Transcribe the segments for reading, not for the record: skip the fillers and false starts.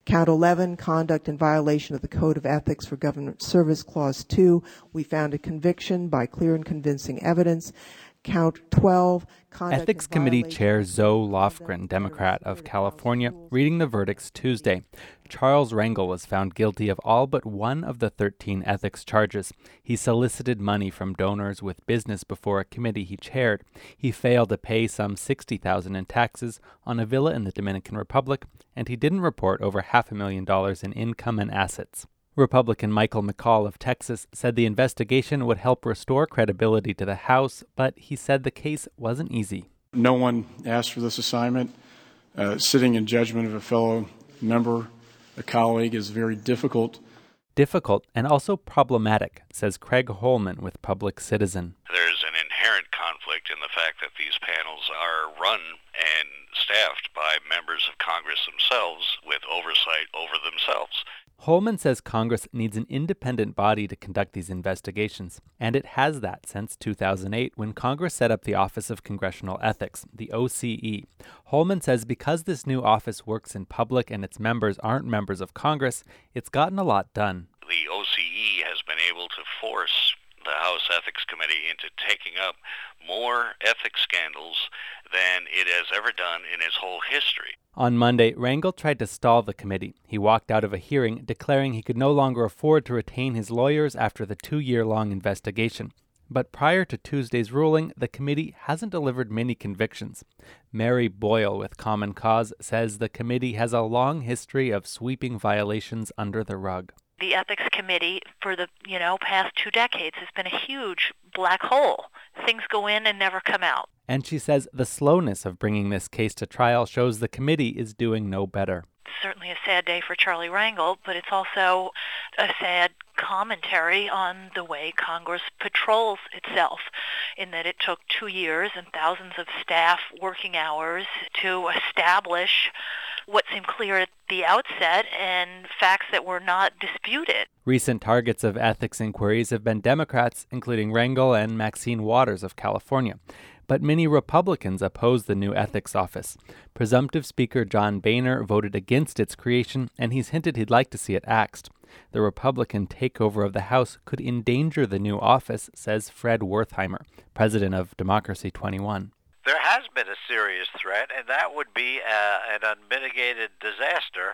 Count 11, conduct in violation of the Code of Ethics for Government Service, Clause 2. We found a conviction by clear and convincing evidence. Count 12, conduct Ethics Committee Chair Zoe Lofgren, Democrat of California, reading the verdicts Tuesday. Charles Rangel was found guilty of all but one of the 13 ethics charges. He solicited money from donors with business before a committee he chaired. He failed to pay some $60,000 in taxes on a villa in the Dominican Republic, and he didn't report over $500,000 in income and assets. Republican Michael McCaul of Texas said the investigation would help restore credibility to the House, but he said the case wasn't easy. No one asked for this assignment. Sitting in judgment of a fellow member, a colleague, is very difficult. Difficult and also problematic, says Craig Holman with Public Citizen. There's an inherent conflict in the fact that these panels are run and staffed by members of Congress themselves with oversight over themselves. Holman says Congress needs an independent body to conduct these investigations, and it has that since 2008 when Congress set up the Office of Congressional Ethics, the OCE. Holman says because this new office works in public and its members aren't members of Congress, it's gotten a lot done. The OCE has been able to force the House Ethics Committee into taking up more ethics scandals than it has ever done in its whole history. On Monday, Rangel tried to stall the committee. He walked out of a hearing declaring he could no longer afford to retain his lawyers after the 2-year-long investigation. But prior to Tuesday's ruling, the committee hasn't delivered many convictions. Mary Boyle with Common Cause says the committee has a long history of sweeping violations under the rug. The Ethics Committee for the, past 2 decades has been a huge black hole. Things go in and never come out. And she says the slowness of bringing this case to trial shows the committee is doing no better. It's certainly a sad day for Charlie Rangel, but it's also a sad commentary on the way Congress patrols itself, in that it took 2 years and thousands of staff working hours to establish what seemed clear at the outset and facts that were not disputed. Recent targets of ethics inquiries have been Democrats, including Rangel and Maxine Waters of California. But many Republicans oppose the new ethics office. Presumptive Speaker John Boehner voted against its creation, and he's hinted he'd like to see it axed. The Republican takeover of the House could endanger the new office, says Fred Wertheimer, president of Democracy 21. There has been a serious threat, and that would be an unmitigated disaster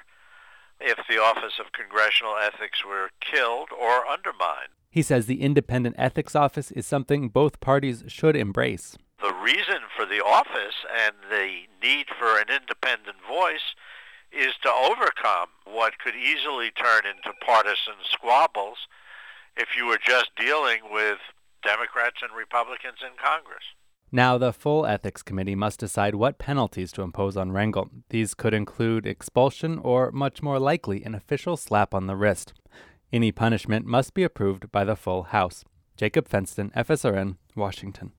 if the Office of Congressional Ethics were killed or undermined. He says the independent ethics office is something both parties should embrace. The reason for the office and the need for an independent voice is to overcome what could easily turn into partisan squabbles if you were just dealing with Democrats and Republicans in Congress. Now, the full Ethics Committee must decide what penalties to impose on Rangel. These could include expulsion or, much more likely, an official slap on the wrist. Any punishment must be approved by the full House. Jacob Fenston, FSRN, Washington.